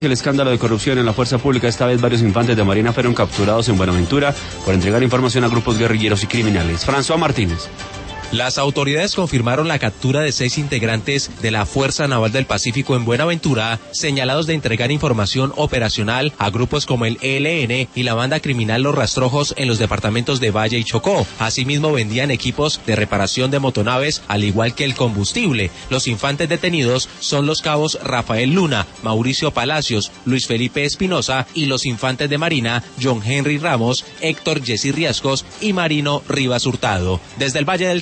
El escándalo de corrupción en la fuerza pública, esta vez varios infantes de Marina fueron capturados en Buenaventura por entregar información a grupos guerrilleros y criminales. François Martínez. Las autoridades confirmaron la captura de 6 integrantes de la Fuerza Naval del Pacífico en Buenaventura, señalados de entregar información operacional a grupos como el ELN y la banda criminal Los Rastrojos en los departamentos de Valle y Chocó. Asimismo, vendían equipos de reparación de motonaves, al igual que el combustible. Los infantes detenidos son los cabos Rafael Luna, Mauricio Palacios, Luis Felipe Espinosa y los infantes de Marina John Henry Ramos, Héctor Jessy Riascos y Marino Rivas Hurtado. Desde el Valle del